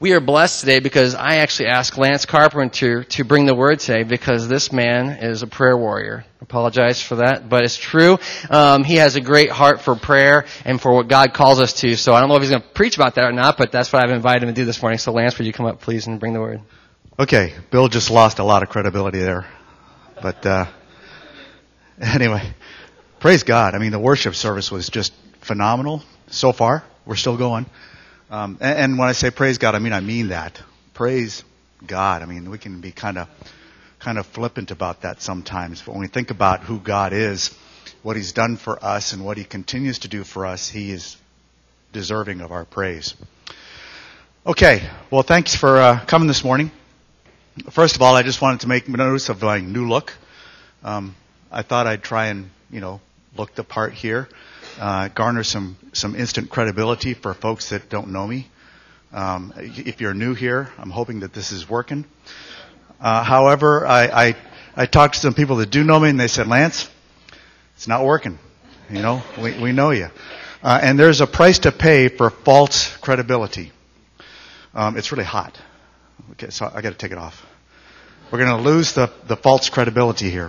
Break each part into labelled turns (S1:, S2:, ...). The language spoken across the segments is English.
S1: We are blessed today because I actually asked Lance Carpenter to bring the word today because this man is a prayer warrior. I apologize for that, but it's true. He has a great heart for prayer and for what God calls us to. So I don't know if he's going to preach about that or not, but that's what I've invited him to do this morning. So Lance, would you come up, please, and bring the word?
S2: Okay, Bill just lost a lot of credibility there. But anyway, praise God. I mean, the worship service was just phenomenal so far. We're still going. And when I say praise God, I mean that. Praise God. I mean, we can be kind of flippant about that sometimes. But when we think about who God is, what He's done for us, and what He continues to do for us, He is deserving of our praise. Okay. Well, thanks for coming this morning. First of all, I just wanted to make notice of my new look. I thought I'd try and, look the part here. Garner some instant credibility for folks that don't know me. If you're new here, I'm hoping that this is working. However, I talked to some people that do know me, and they said, Lance, it's not working. We know you. And there's a price to pay for false credibility. It's really hot. Okay, so I got to take it off. We're going to lose the false credibility here.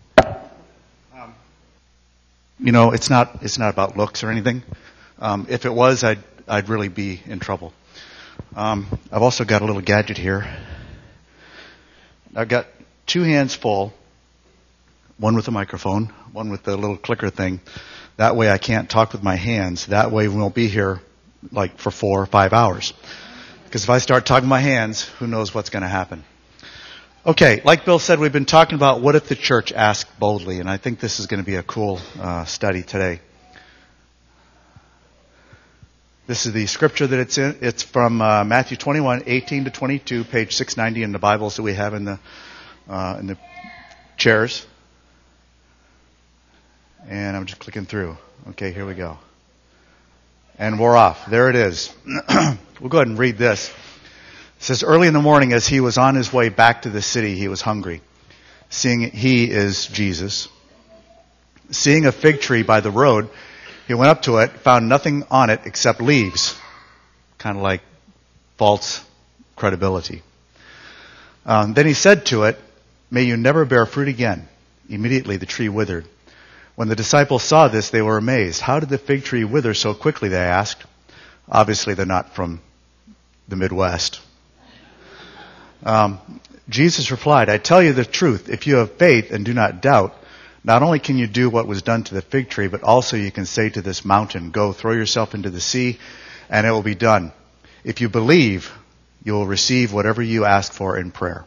S2: It's not about looks or anything. If it was, I'd really be in trouble. I've also got a little gadget here. I've got two hands full, one with a microphone, one with the little clicker thing. That way I can't talk with my hands. That way we won't be here for 4 or 5 hours. Because if I start talking with my hands, who knows what's going to happen. Okay, like Bill said, we've been talking about what if the church asked boldly, and I think this is going to be a cool study today. This is the scripture that it's in. It's from Matthew 21, 18 to 22, page 690 in the Bibles that we have in the chairs. And I'm just clicking through. Okay, here we go. And we're off. There it is. We'll go ahead and read this. It says, early in the morning as he was on his way back to the city, he was hungry. He is Jesus. Seeing a fig tree by the road, he went up to it, found nothing on it except leaves. Kind of like false credibility. Then he said to it, may you never bear fruit again. Immediately the tree withered. When the disciples saw this, they were amazed. How did the fig tree wither so quickly, they asked. Obviously, they're not from the Midwest. Jesus replied, I tell you the truth, if you have faith and do not doubt, not only can you do what was done to the fig tree, but also you can say to this mountain, go throw yourself into the sea, and it will be done. If you believe, you will receive whatever you ask for in prayer.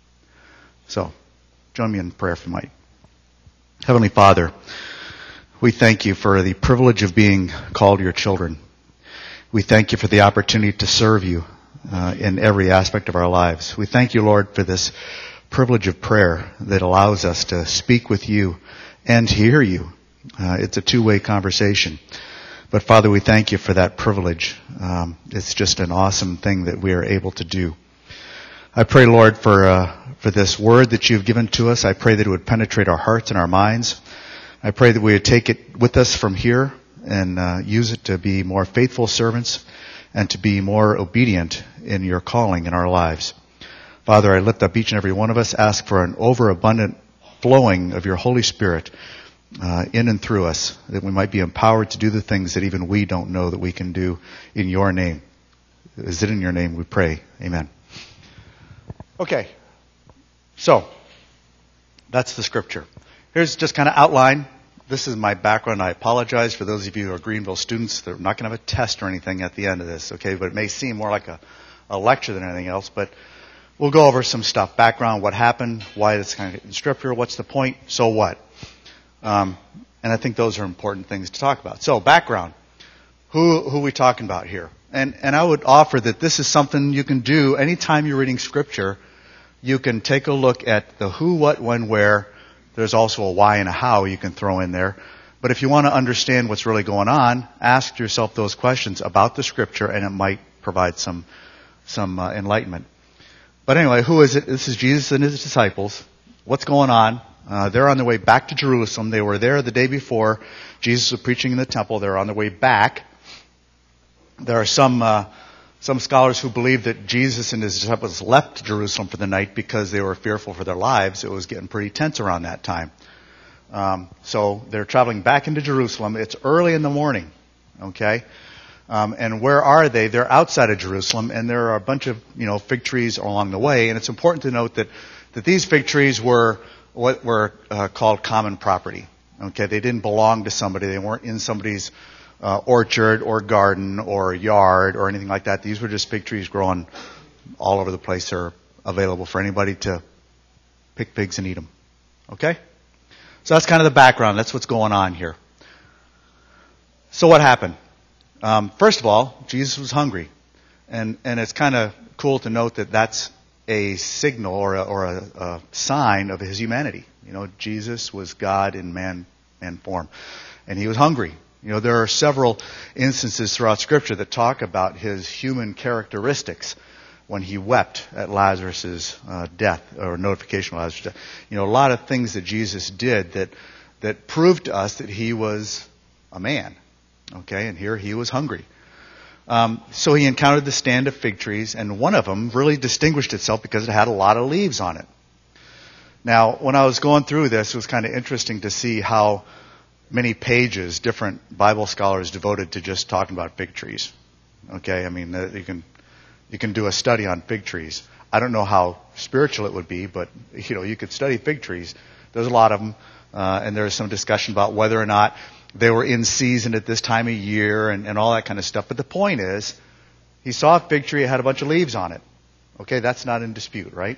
S2: So, join me in prayer if you might. Heavenly Father, we thank you for the privilege of being called your children. We thank you for the opportunity to serve you in every aspect of our lives. We thank you, Lord, for this privilege of prayer that allows us to speak with you and to hear you. It's a two-way conversation. But Father, we thank you for that privilege. It's just an awesome thing that we are able to do. I pray, Lord, for this word that you've given to us. I pray that it would penetrate our hearts and our minds. I pray that we would take it with us from here and use it to be more faithful servants and to be more obedient in your calling in our lives. Father, I lift up each and every one of us, ask for an overabundant flowing of your Holy Spirit in and through us, that we might be empowered to do the things that even we don't know that we can do in your name. Is it in your name we pray? Amen. Okay, so that's the scripture. Here's just kind of outline. This is my background. I apologize for those of you who are Greenville students. They're not going to have a test or anything at the end of this, okay? But it may seem more like a lecture than anything else. But we'll go over some stuff. Background, what happened, why it's kind of in scripture, what's the point, so what? And I think those are important things to talk about. So background, who are we talking about here? And I would offer that this is something you can do anytime you're reading scripture. You can take a look at the who, what, when, where. There's also a why and a how you can throw in there. But if you want to understand what's really going on, ask yourself those questions about the scripture, and it might provide some enlightenment. But anyway, who is it? This is Jesus and his disciples. What's going on? They're on their way back to Jerusalem. They were there the day before. Jesus was preaching in the temple. They're on their way back. There are some some scholars who believe that Jesus and his disciples left Jerusalem for the night because they were fearful for their lives. It was getting pretty tense around that time. So they're traveling back into Jerusalem. It's early in the morning, okay? And where are they? They're outside of Jerusalem, and there are a bunch of, fig trees along the way. And it's important to note that these fig trees were what were called common property. Okay, they didn't belong to somebody. They weren't in somebody's orchard or garden or yard or anything like that. These were just fig trees growing all over the place. They're available for anybody to pick figs and eat them. Okay? So that's kind of the background. That's what's going on here. So what happened? First of all, Jesus was hungry. And it's kind of cool to note that that's a signal or a sign of his humanity. Jesus was God in man form. And he was hungry. There are several instances throughout Scripture that talk about his human characteristics when he wept at Lazarus' death, or notification of Lazarus' death. A lot of things that Jesus did that proved to us that he was a man. Okay, and here he was hungry. So he encountered the stand of fig trees, and one of them really distinguished itself because it had a lot of leaves on it. Now, when I was going through this, it was kind of interesting to see how many pages different Bible scholars devoted to just talking about fig trees. Okay, I mean, you can do a study on fig trees. I don't know how spiritual it would be, but you could study fig trees. There's a lot of them, and there's some discussion about whether or not they were in season at this time of year and all that kind of stuff. But the point is, he saw a fig tree, it had a bunch of leaves on it. Okay, that's not in dispute, right?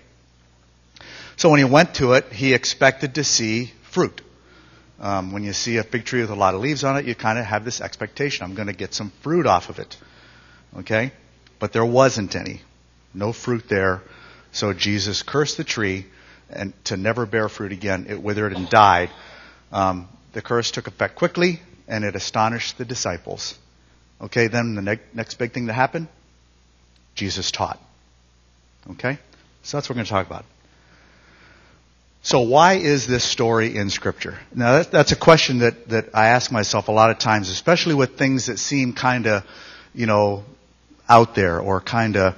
S2: So when he went to it, he expected to see fruit. When you see a fig tree with a lot of leaves on it, you kind of have this expectation. I'm going to get some fruit off of it. Okay? But there wasn't any. No fruit there. So Jesus cursed the tree and to never bear fruit again. It withered and died. The curse took effect quickly, and it astonished the disciples. Okay, then the next big thing that happened, Jesus taught. Okay? So that's what we're going to talk about. So why is this story in Scripture? Now that's a question that I ask myself a lot of times, especially with things that seem kind of, out there or kind of,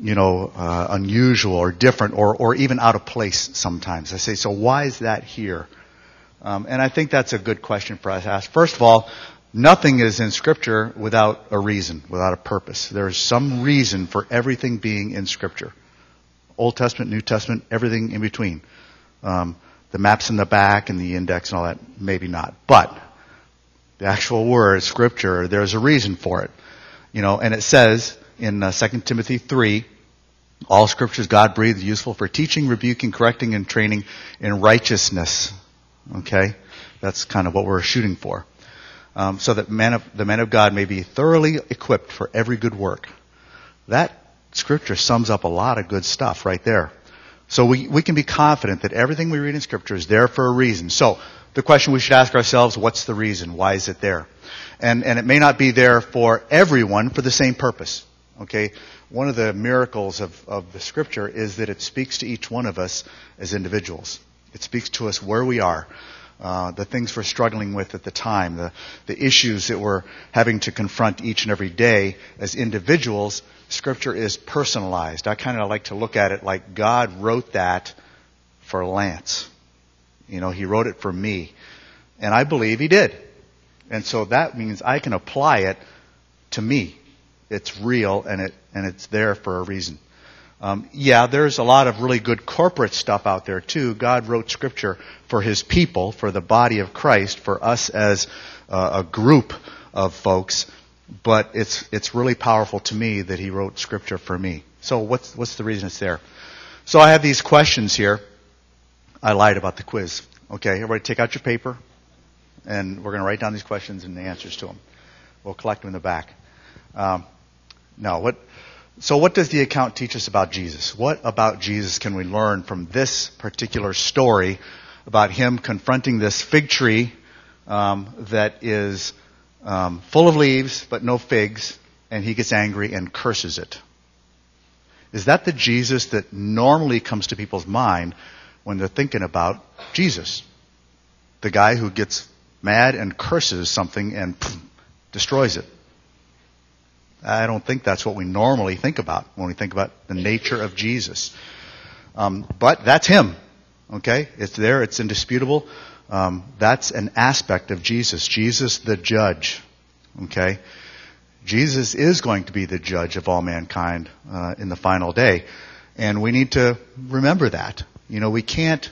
S2: unusual or different or even out of place sometimes. I say, so why is that here? And I think that's a good question for us to ask. First of all, nothing is in Scripture without a reason, without a purpose. There's some reason for everything being in Scripture. Old Testament, New Testament, everything in between. The maps in the back and the index and all that, maybe not. But the actual word, Scripture, there's a reason for it. And it says in 2 Timothy 3, all Scripture is God-breathed, useful for teaching, rebuking, correcting, and training in righteousness. Okay? That's kind of what we're shooting for. So that the man of God may be thoroughly equipped for every good work. That Scripture sums up a lot of good stuff right there. So we can be confident that everything we read in Scripture is there for a reason. So the question we should ask ourselves, what's the reason? Why is it there? And it may not be there for everyone for the same purpose. Okay? One of the miracles of the Scripture is that it speaks to each one of us as individuals. It speaks to us where we are, the things we're struggling with at the time, the issues that we're having to confront each and every day as individuals. Scripture is personalized. I kind of like to look at it like God wrote that for Lance. He wrote it for me. And I believe He did. And so that means I can apply it to me. It's real and it's there for a reason. There's a lot of really good corporate stuff out there too. God wrote Scripture for His people, for the body of Christ, for us as a group of folks. But it's really powerful to me that He wrote Scripture for me. So what's the reason it's there? So I have these questions here. I lied about the quiz. Okay, everybody take out your paper, and we're going to write down these questions and the answers to them. We'll collect them in the back. So what does the account teach us about Jesus? What about Jesus can we learn from this particular story about Him confronting this fig tree that is full of leaves but no figs, and He gets angry and curses it? Is that the Jesus that normally comes to people's mind when they're thinking about Jesus? The guy who gets mad and curses something and destroys it. I don't think that's what we normally think about when we think about the nature of Jesus. But that's him. Okay? It's there. It's indisputable. That's an aspect of Jesus. Jesus the judge. Okay? Jesus is going to be the judge of all mankind in the final day. And we need to remember that. You know, we can't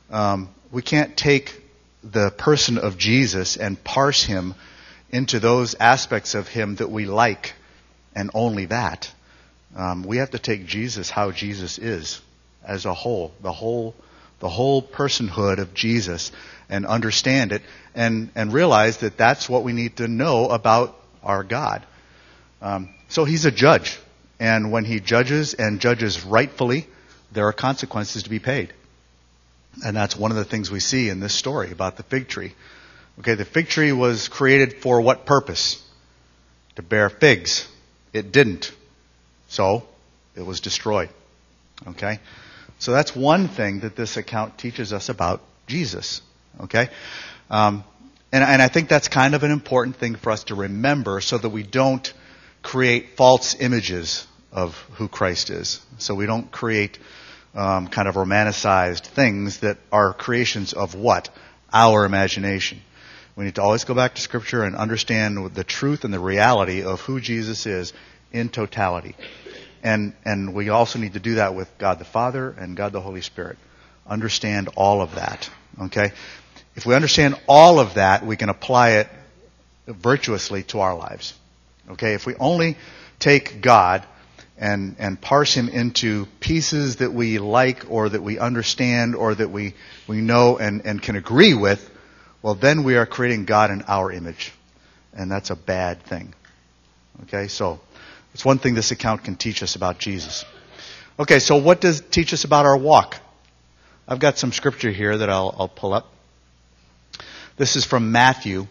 S2: take the person of Jesus and parse him into those aspects of him that we like and only that. We have to take Jesus how Jesus is as a whole, the whole personhood of Jesus, and understand it and realize that that's what we need to know about our God. So he's a judge. And when he judges and judges rightfully, there are consequences to be paid. And that's one of the things we see in this story about the fig tree. Okay, the fig tree was created for what purpose? To bear figs. It didn't. So, it was destroyed. Okay? So that's one thing that this account teaches us about Jesus. Okay? And I think that's kind of an important thing for us to remember so that we don't create false images of who Christ is. So we don't create kind of romanticized things that are creations of what? Our imagination. We need to always go back to Scripture and understand the truth and the reality of who Jesus is in totality. And we also need to do that with God the Father and God the Holy Spirit. Understand all of that. Okay? If we understand all of that, we can apply it virtuously to our lives. Okay? If we only take God and parse him into pieces that we like or that we understand or that we know and can agree with, well, then we are creating God in our image. And that's a bad thing. Okay, so it's one thing this account can teach us about Jesus. Okay, so what does it teach us about our walk? I've got some scripture here that I'll pull up. This is from Matthew,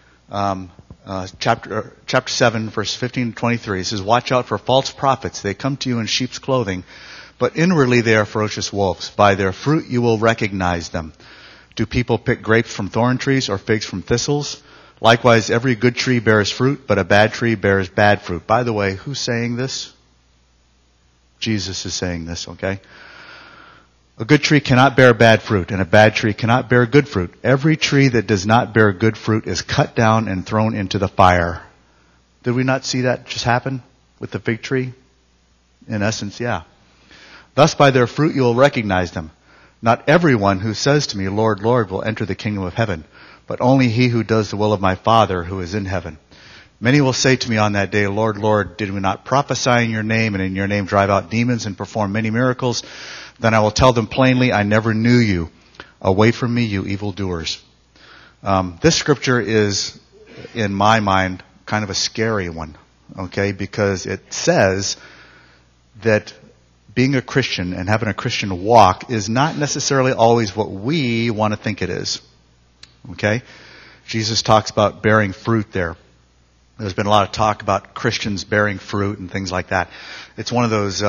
S2: chapter 7, verse 15 to 23. It says, "Watch out for false prophets. They come to you in sheep's clothing, but inwardly they are ferocious wolves. By their fruit you will recognize them. Do people pick grapes from thorn trees or figs from thistles? Likewise, every good tree bears fruit, but a bad tree bears bad fruit." By the way, who's saying this? Jesus is saying this, okay? "A good tree cannot bear bad fruit, and a bad tree cannot bear good fruit. Every tree that does not bear good fruit is cut down and thrown into the fire." Did we not see that just happen with the fig tree? In essence, yeah. "Thus by their fruit you will recognize them. Not everyone who says to me, 'Lord, Lord,' will enter the kingdom of heaven, but only he who does the will of my Father who is in heaven. Many will say to me on that day, 'Lord, Lord, did we not prophesy in your name, and in your name drive out demons and perform many miracles?' Then I will tell them plainly, 'I never knew you. Away from me, you evildoers.'" This scripture is, in my mind, kind of a scary one, okay? Because it says that being a Christian and having a Christian walk is not necessarily always what we want to think it is, okay? Jesus talks about bearing fruit there. There's been a lot of talk about Christians bearing fruit and things like that. It's one of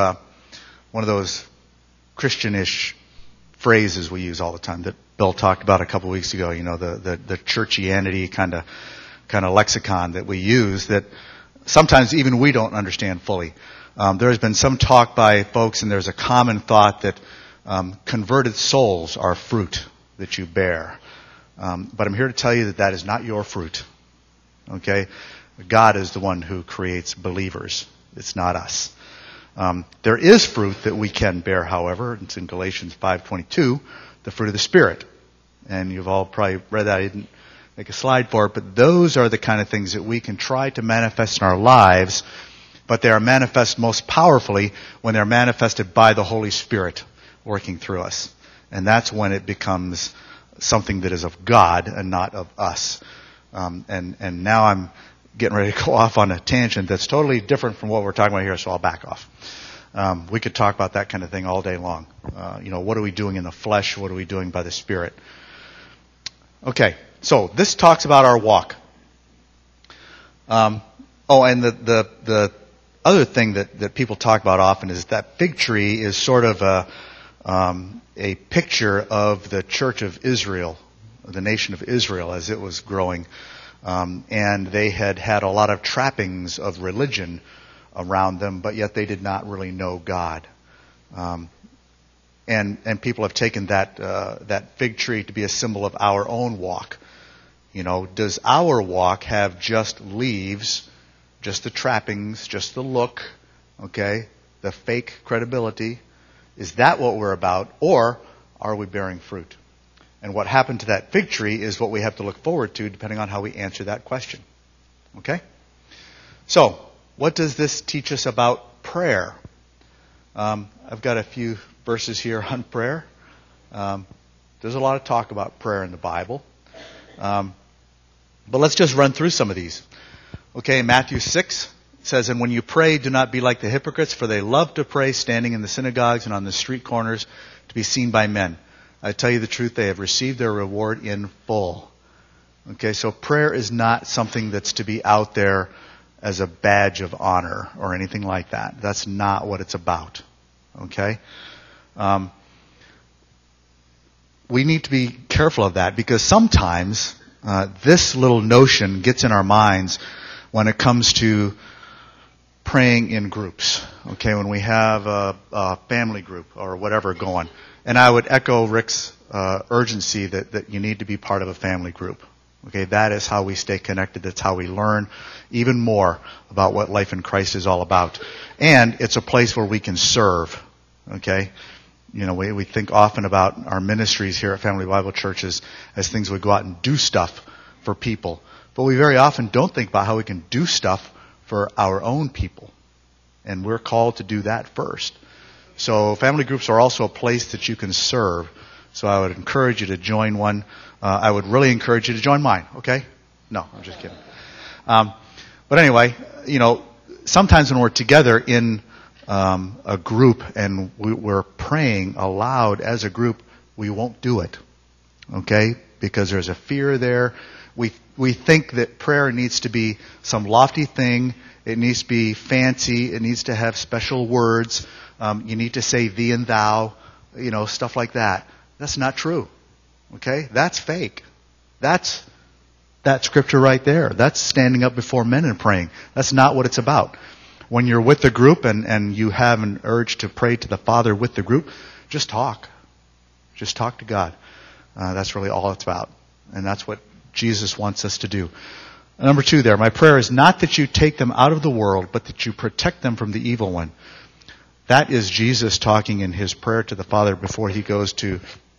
S2: those Christian-ish phrases we use all the time that Bill talked about a couple of weeks ago. You know, the churchianity kind of lexicon that we use that sometimes even we don't understand fully. There has been some talk by folks, and there's a common thought that converted souls are fruit that you bear. But I'm here to tell you that is not your fruit. Okay? God is the one who creates believers. It's not us. There is fruit that we can bear, however. It's in Galatians 5:22, the fruit of the Spirit. And you've all probably read that. I didn't make a slide for it. But those are the kind of things that we can try to manifest in our lives. But they are manifest most powerfully when they're manifested by the Holy Spirit working through us. And that's when it becomes something that is of God and not of us. And now I'm getting ready to go off on a tangent that's totally different from what we're talking about here, so I'll back off. We could talk about that kind of thing all day long. What are we doing in the flesh? What are we doing by the Spirit? Okay, so this talks about our walk. And the other thing that people talk about often is that fig tree is sort of a picture of the church of Israel, the nation of Israel, as it was growing and they had had a lot of trappings of religion around them, but yet they did not really know God. And people have taken that fig tree to be a symbol of our own walk. You know, does our walk have just leaves, just the trappings, just the look, okay, the fake credibility? Is that what we're about, or are we bearing fruit? And what happened to that fig tree is what we have to look forward to, depending on how we answer that question. Okay? So, what does this teach us about prayer? I've got a few verses here on prayer. There's a lot of talk about prayer in the Bible. But let's just run through some of these. Okay, Matthew 6 says, "And when you pray, do not be like the hypocrites, for they love to pray standing in the synagogues and on the street corners to be seen by men. I tell you the truth, they have received their reward in full." Okay, so prayer is not something that's to be out there as a badge of honor or anything like that. That's not what it's about. Okay? We need to be careful of that, because sometimes this little notion gets in our minds when it comes to praying in groups. Okay, when we have a family group or whatever going. And I would echo Rick's urgency that you need to be part of a family group. Okay, that is how we stay connected. That's how we learn even more about what life in Christ is all about. And it's a place where we can serve. Okay? You know, we think often about our ministries here at Family Bible Church as things we go out and do stuff for people. But we very often don't think about how we can do stuff for our own people. And we're called to do that first. So family groups are also a place that you can serve. So I would encourage you to join one. I would really encourage you to join mine, okay? No, I'm just kidding. But anyway, you know, sometimes when we're together in a group and we're praying aloud as a group, we won't do it, okay? Because there's a fear there. We think that prayer needs to be some lofty thing. It needs to be fancy. It needs to have special words. You need to say thee and thou, you know, stuff like that. That's not true. Okay? That's fake. That's that scripture right there. That's standing up before men and praying. That's not what it's about. When you're with the group and you have an urge to pray to the Father with the group, just talk. Just talk to God. That's really all it's about. And that's what Jesus wants us to do. Number 2 there, my prayer is not that you take them out of the world, but that you protect them from the evil one. That is Jesus talking in his prayer to the Father before he goes to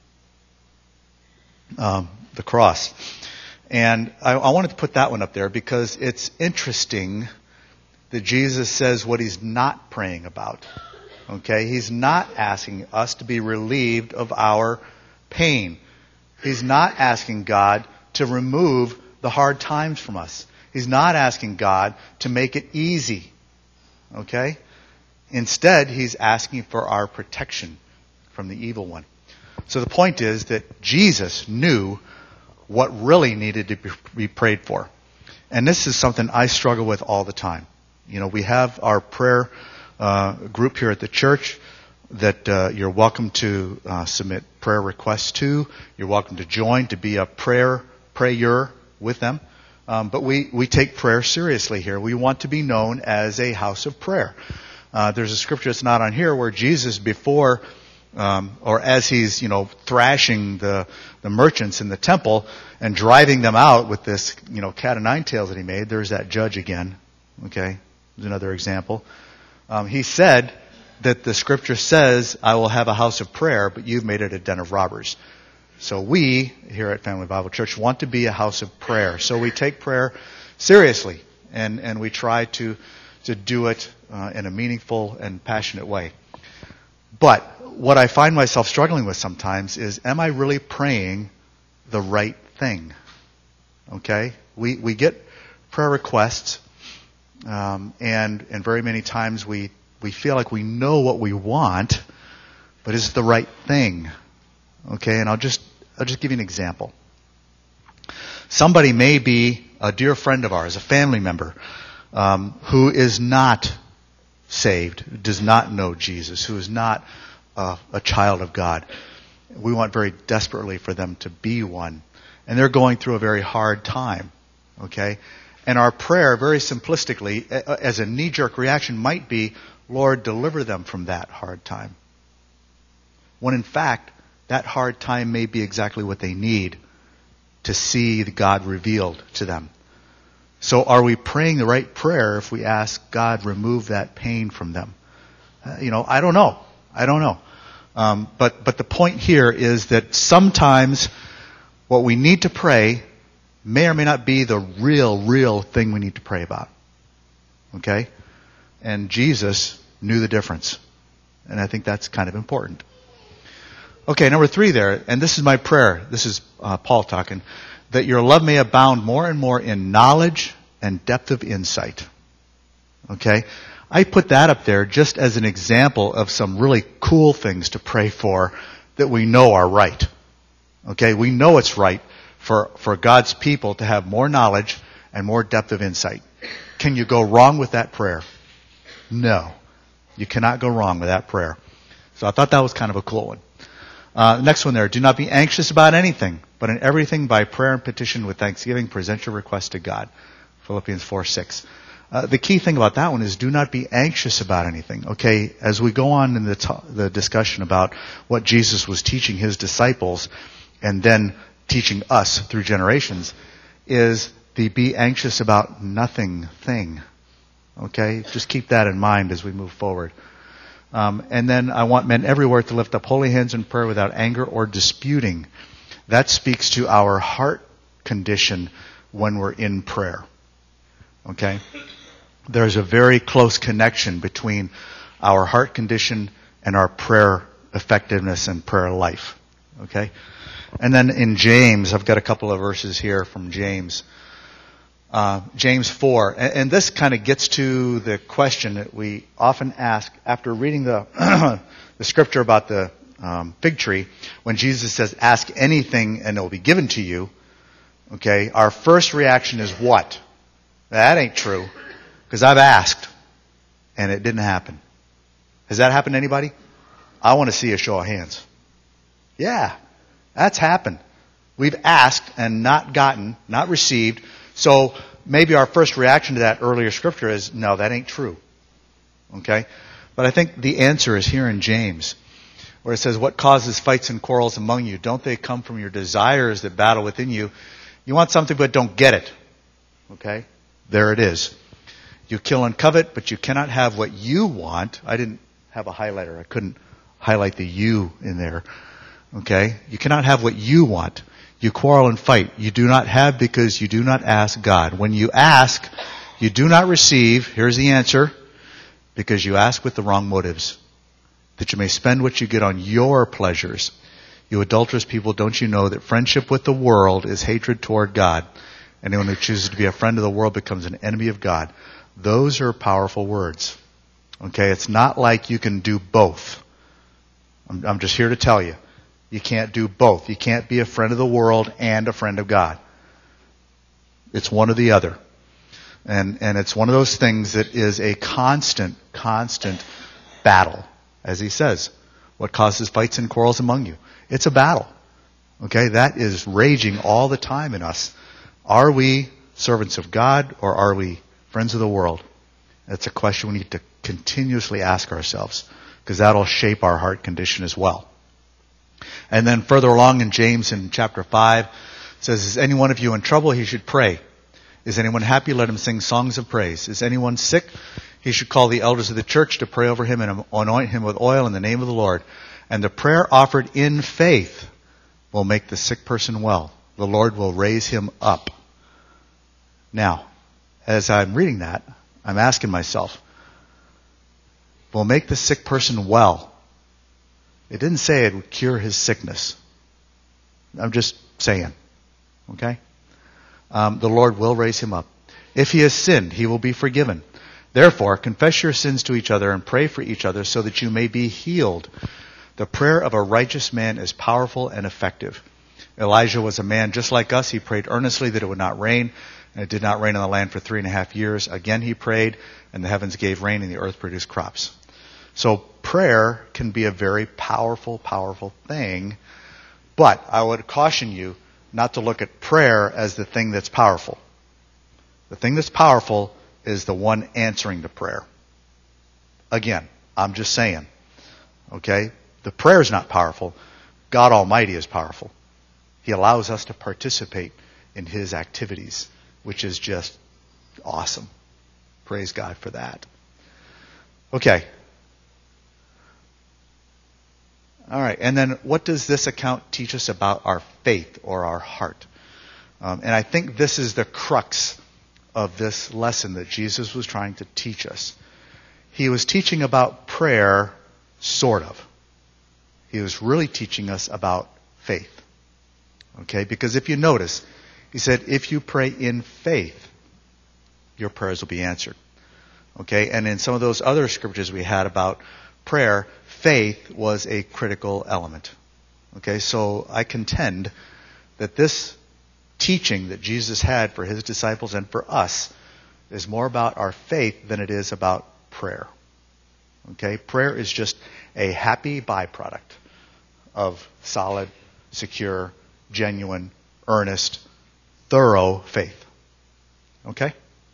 S2: the cross. And I wanted to put that one up there because it's interesting that Jesus says what he's not praying about. Okay? He's not asking us to be relieved of our pain. He's not asking God to remove the hard times from us. He's not asking God to make it easy. Okay? Instead, he's asking for our protection from the evil one. So the point is that Jesus knew what really needed to be prayed for. And this is something I struggle with all the time. You know, we have our prayer group here at the church that you're welcome to submit prayer requests to. You're welcome to join to be a prayer with them. But we take prayer seriously here. We want to be known as a house of prayer. There's a scripture that's not on here where Jesus, before or as he's, you know, thrashing the merchants in the temple and driving them out with this, you know, cat o' nine tails that he made. There's that judge again. Okay, there's another example. He said that the scripture says, "I will have a house of prayer, but you've made it a den of robbers." So we, here at Family Bible Church, want to be a house of prayer. So we take prayer seriously, and we try to do it in a meaningful and passionate way. But what I find myself struggling with sometimes is, am I really praying the right thing? Okay? We get prayer requests, and very many times we feel like we know what we want, but is it the right thing? Okay, and I'll just give you an example. Somebody may be a dear friend of ours, a family member, who is not saved, does not know Jesus, who is not a child of God. We want very desperately for them to be one. And they're going through a very hard time. Okay? And our prayer, very simplistically, as a knee-jerk reaction, might be, Lord, deliver them from that hard time. When in fact, that hard time may be exactly what they need to see God revealed to them. So are we praying the right prayer if we ask God, remove that pain from them? I don't know. But the point here is that sometimes what we need to pray may or may not be the real thing we need to pray about. Okay? And Jesus knew the difference. And I think that's kind of important. Okay, number 3 there, and this is my prayer. This is Paul talking. That your love may abound more and more in knowledge and depth of insight. Okay? I put that up there just as an example of some really cool things to pray for that we know are right. Okay? We know it's right for God's people to have more knowledge and more depth of insight. Can you go wrong with that prayer? No. You cannot go wrong with that prayer. So I thought that was kind of a cool one. Next one there. Do not be anxious about anything, but in everything by prayer and petition with thanksgiving present your request to God. Philippians 4:6. The key thing about that one is do not be anxious about anything. Okay, as we go on in the discussion about what Jesus was teaching his disciples and then teaching us through generations, is the be anxious about nothing thing. Okay, just keep that in mind as we move forward. And then I want men everywhere to lift up holy hands in prayer without anger or disputing. That speaks to our heart condition when we're in prayer. Okay? There's a very close connection between our heart condition and our prayer effectiveness and prayer life. Okay? And then in James, I've got a couple of verses here from James. James 4. And this kind of gets to the question that we often ask after reading the the scripture about the fig tree. When Jesus says, ask anything and it will be given to you. Okay, our first reaction is what? That ain't true. Because I've asked and it didn't happen. Has that happened to anybody? I want to see a show of hands. Yeah, that's happened. We've asked and not gotten, not received. So maybe our first reaction to that earlier scripture is, no, that ain't true. Okay? But I think the answer is here in James, where it says, what causes fights and quarrels among you? Don't they come from your desires that battle within you? You want something but don't get it. Okay? There it is. You kill and covet, but you cannot have what you want. I didn't have a highlighter. I couldn't highlight the you in there. Okay? You cannot have what you want. You quarrel and fight. You do not have because you do not ask God. When you ask, you do not receive. Here's the answer. Because you ask with the wrong motives. That you may spend what you get on your pleasures. You adulterous people, don't you know that friendship with the world is hatred toward God? Anyone who chooses to be a friend of the world becomes an enemy of God. Those are powerful words. Okay, it's not like you can do both. I'm just here to tell you. You can't do both. You can't be a friend of the world and a friend of God. It's one or the other. And it's one of those things that is a constant battle. As he says, what causes fights and quarrels among you? It's a battle. Okay, that is raging all the time in us. Are we servants of God or are we friends of the world? That's a question we need to continuously ask ourselves, because that'll shape our heart condition as well. And then further along in James in chapter 5, it says, is any one of you in trouble? He should pray. Is anyone happy? Let him sing songs of praise. Is anyone sick? He should call the elders of the church to pray over him and anoint him with oil in the name of the Lord. And the prayer offered in faith will make the sick person well. The Lord will raise him up. Now, as I'm reading that, I'm asking myself, will make the sick person well. It didn't say it would cure his sickness. I'm just saying. Okay? The Lord will raise him up. If he has sinned, he will be forgiven. Therefore, confess your sins to each other and pray for each other so that you may be healed. The prayer of a righteous man is powerful and effective. Elijah was a man just like us. He prayed earnestly that it would not rain, and it did not rain on the land for 3.5 years. Again he prayed, and the heavens gave rain, and the earth produced crops. So prayer can be a very powerful, powerful thing, but I would caution you not to look at prayer as the thing that's powerful. The thing that's powerful is the one answering the prayer. Again, I'm just saying. Okay? The prayer is not powerful. God Almighty is powerful. He allows us to participate in His activities, which is just awesome. Praise God for that. Okay. All right. And then what does this account teach us about our faith or our heart? And I think this is the crux of this lesson that Jesus was trying to teach us. He was teaching about prayer, sort of. He was really teaching us about faith. Okay? Because if you notice, he said, if you pray in faith, your prayers will be answered. Okay? And in some of those other scriptures we had about prayer, faith was a critical element. Okay? So I contend that this teaching that Jesus had for His disciples and for us is more about our faith than it is about prayer. Okay? Prayer is just a happy byproduct of solid, secure, genuine, earnest, thorough faith. Okay?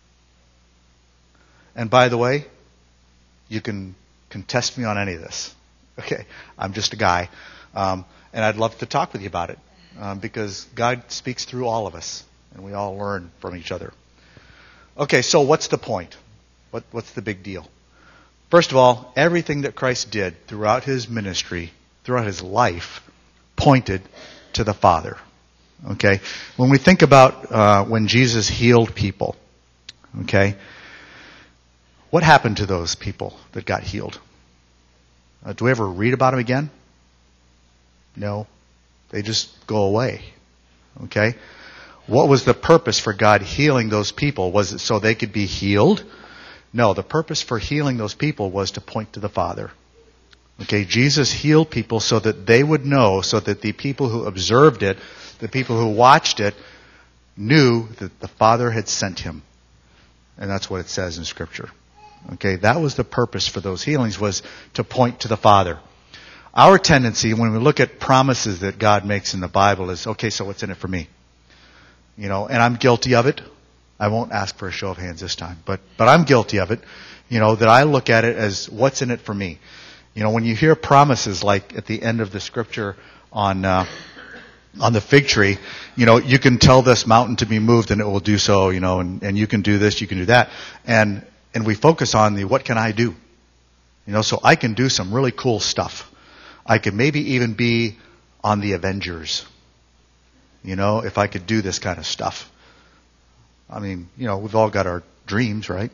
S2: And by the way, you can contest me on any of this. Okay? I'm just a guy. And I'd love to talk with you about it. Because God speaks through all of us. And we all learn from each other. Okay, so what's the point? What's the big deal? First of all, everything that Christ did throughout His ministry, throughout His life, pointed to the Father. Okay? When we think about when Jesus healed people, okay, what happened to those people that got healed? Do we ever read about them again? No. They just go away. Okay? What was the purpose for God healing those people? Was it so they could be healed? No, the purpose for healing those people was to point to the Father. Okay, Jesus healed people so that they would know, so that the people who observed it, the people who watched it, knew that the Father had sent Him. And that's what it says in Scripture. Okay, that was the purpose for those healings, was to point to the Father. Our tendency when we look at promises that God makes in the Bible is, okay, so what's in it for me? You know, and I'm guilty of it. I won't ask for a show of hands this time, but I'm guilty of it. You know, that I look at it as what's in it for me. You know, when you hear promises like at the end of the scripture on the fig tree, you know, you can tell this mountain to be moved and it will do so, you know, and you can do this, you can do that. And we focus on the what can I do? You know, so I can do some really cool stuff. I could maybe even be on the Avengers. You know, if I could do this kind of stuff. I mean, you know, we've all got our dreams, right?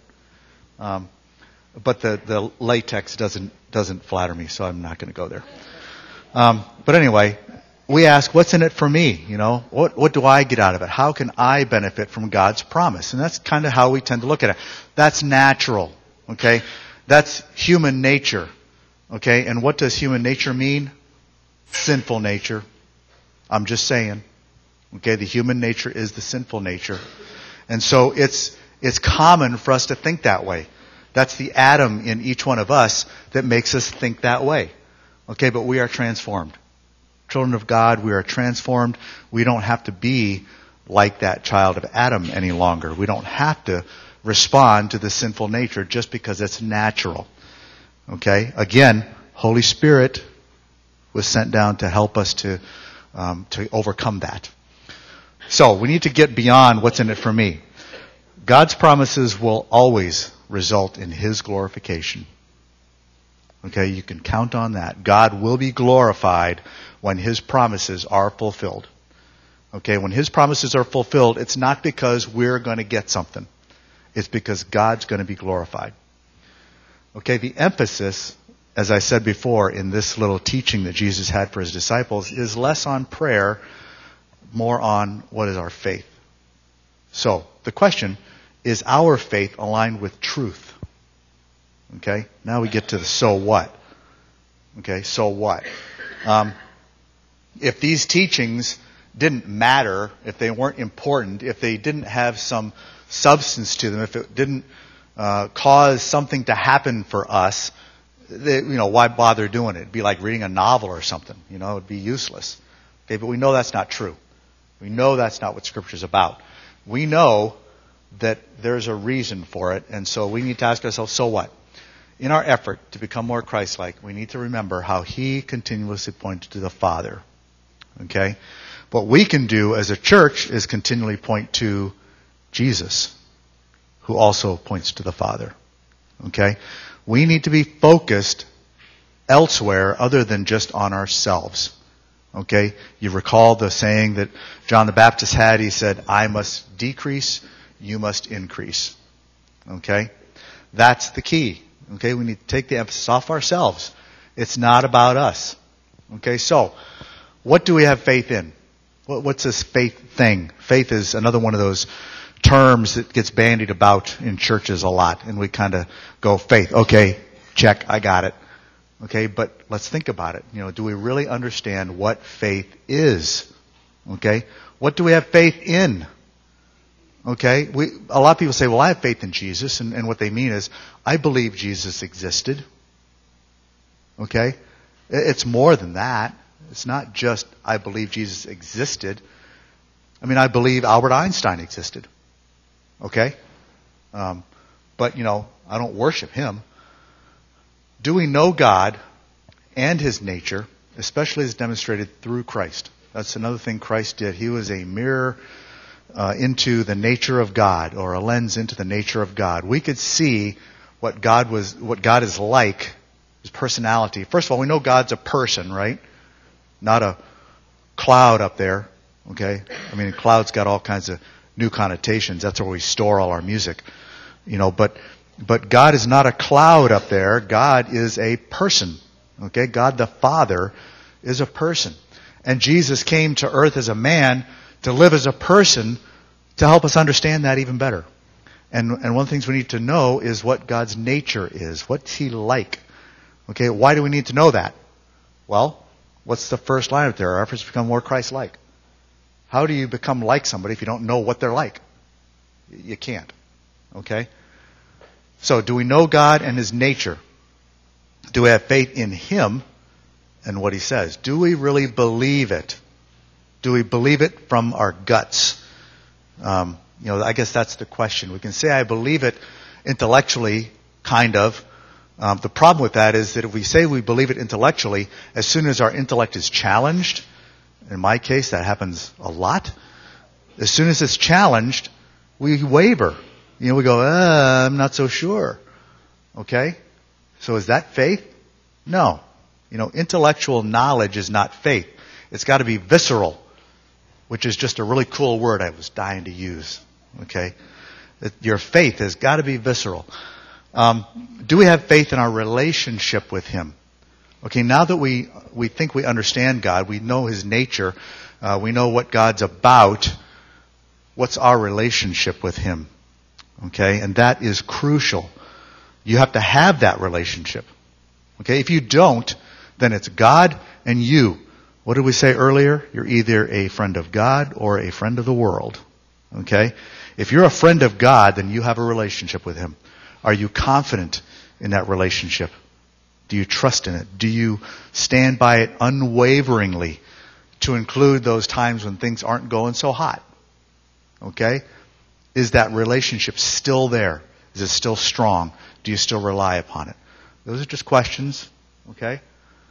S2: But the latex doesn't flatter me, so I'm not going to go there. But anyway, we ask, what's in it for me? You know, what do I get out of it? How can I benefit from God's promise? And that's kind of how we tend to look at it. That's natural, okay? That's human nature, okay? And what does human nature mean? Sinful nature. I'm just saying. Okay, the human nature is the sinful nature. And so it's common for us to think that way. That's the Adam in each one of us that makes us think that way. Okay, but we are transformed. Children of God, we are transformed. We don't have to be like that child of Adam any longer. We don't have to respond to the sinful nature just because it's natural. Okay, again, Holy Spirit was sent down to help us to overcome that. So we need to get beyond what's in it for me. God's promises will always result in His glorification. Okay, you can count on that. God will be glorified when His promises are fulfilled. Okay, when His promises are fulfilled, it's not because we're going to get something. It's because God's going to be glorified. Okay, the emphasis, as I said before, in this little teaching that Jesus had for His disciples is less on prayer, more on what is our faith. So, the question, is our faith aligned with truth? Okay, now we get to the so what. Okay, so what? If these teachings didn't matter, if they weren't important, if they didn't have some substance to them, if it didn't cause something to happen for us, why bother doing it? It'd be like reading a novel or something. You know, it'd be useless. Okay, but we know that's not true. We know that's not what Scripture's about. We know that there's a reason for it. And so we need to ask ourselves, so what? In our effort to become more Christ-like, we need to remember how he continuously pointed to the Father. Okay? What we can do as a church is continually point to Jesus, who also points to the Father. Okay? We need to be focused elsewhere other than just on ourselves. Okay? You recall the saying that John the Baptist had. He said, I must decrease, you must increase. Okay? That's the key. Okay? We need to take the emphasis off ourselves. It's not about us. Okay? So, what do we have faith in? What's this faith thing? Faith is another one of those terms that gets bandied about in churches a lot. And we kind of go, faith. Okay, check, I got it. Okay, but let's think about it. Do we really understand what faith is? Okay? What do we have faith in? Okay? A lot of people say, well, I have faith in Jesus. And what they mean is, I believe Jesus existed. Okay? It's more than that. It's not just, I believe Jesus existed. I mean, I believe Albert Einstein existed. Okay? But, I don't worship him. Do we know God and his nature, especially as demonstrated through Christ? That's another thing Christ did. He was a mirror into the nature of God, or a lens into the nature of God. We could see what God is like, his personality. First of all, we know God's a person, right? Not a cloud up there. Okay? I mean, a cloud's got all kinds of new connotations. That's where we store all our music. But God is not a cloud up there. God is a person. Okay? God the Father is a person. And Jesus came to earth as a man to live as a person to help us understand that even better. And one of the things we need to know is what God's nature is. What's he like? Okay? Why do we need to know that? Well, what's the first line up there? Our efforts to become more Christ-like. How do you become like somebody if you don't know what they're like? You can't. Okay? So, do we know God and his nature? Do we have faith in him and what he says? Do we really believe it? Do we believe it from our guts? I guess that's the question. We can say, I believe it intellectually, kind of. The problem with that is that if we say we believe it intellectually, as soon as our intellect is challenged, in my case that happens a lot, as soon as it's challenged, we waver. We go, I'm not so sure. Okay? So is that faith? No. Intellectual knowledge is not faith. It's got to be visceral, which is just a really cool word I was dying to use. Okay? Your faith has got to be visceral. Do we have faith in our relationship with him? Okay, now that we think we understand God, we know his nature, we know what God's about, what's our relationship with him? Okay, and that is crucial. You have to have that relationship. Okay, if you don't, then it's God and you. What did we say earlier? You're either a friend of God or a friend of the world. Okay? If you're a friend of God, then you have a relationship with him. Are you confident in that relationship? Do you trust in it? Do you stand by it unwaveringly to include those times when things aren't going so hot? Okay? Is that relationship still there? Is it still strong? Do you still rely upon it? Those are just questions. Okay?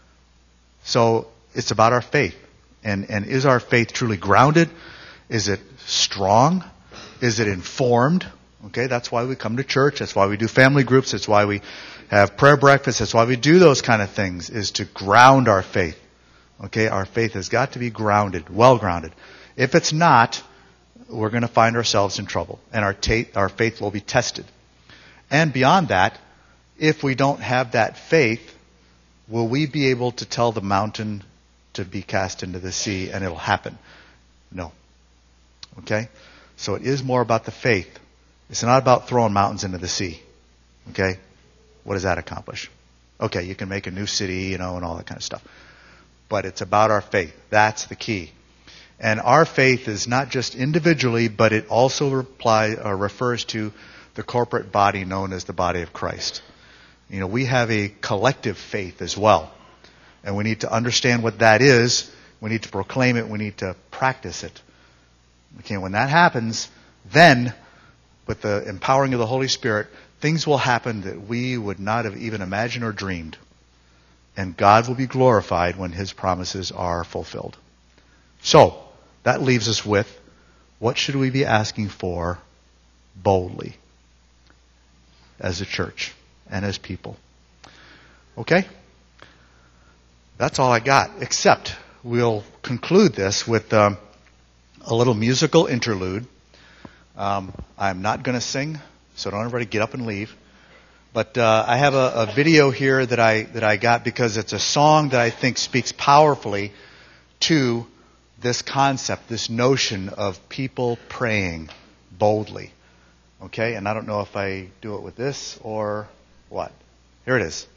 S2: So, it's about our faith. And is our faith truly grounded? Is it strong? Is it informed? Okay, that's why we come to church. That's why we do family groups. That's why we have prayer breakfasts. That's why we do those kind of things, is to ground our faith. Okay, our faith has got to be grounded, well grounded. If it's not, we're going to find ourselves in trouble. And our faith will be tested. And beyond that, if we don't have that faith, will we be able to tell the mountain to be cast into the sea and it'll happen? No. Okay? So it is more about the faith. It's not about throwing mountains into the sea. Okay? What does that accomplish? Okay, you can make a new city, and all that kind of stuff. But it's about our faith. That's the key. And our faith is not just individually, but it also refers to the corporate body known as the body of Christ. We have a collective faith as well. And we need to understand what that is. We need to proclaim it. We need to practice it. Okay, when that happens, then with the empowering of the Holy Spirit, things will happen that we would not have even imagined or dreamed. And God will be glorified when His promises are fulfilled. So, that leaves us with, what should we be asking for boldly as a church and as people? Okay? That's all I got, except we'll conclude this with a little musical interlude. I'm not going to sing, so don't everybody get up and leave. But I have a video here that I got because it's a song that I think speaks powerfully to this concept, this notion of people praying boldly. Okay? And I don't know if I do it with this or what. Here it is.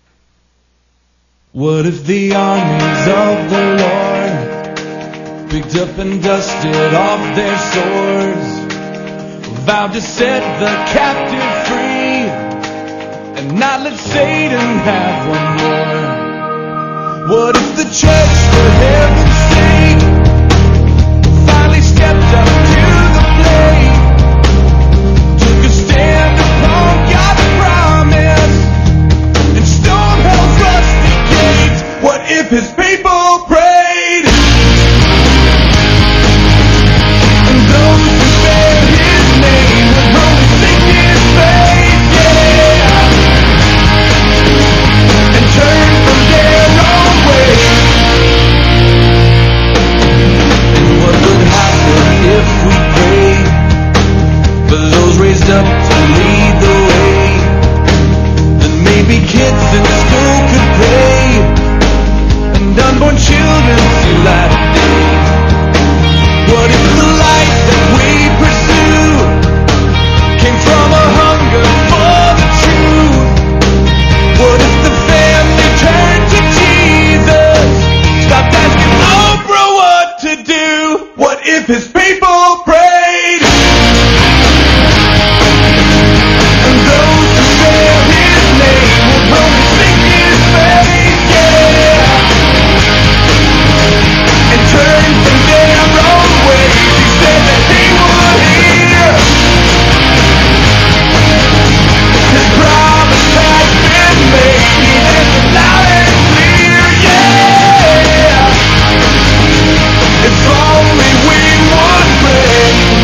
S3: What if the armies of the Lord picked up and dusted off their swords, vowed to set the captive free, and not let Satan have one more? What if the church, for heaven's sake, finally stepped up to the plate, took a stand upon God's promise, and stormed hell's rusty gates? What if His people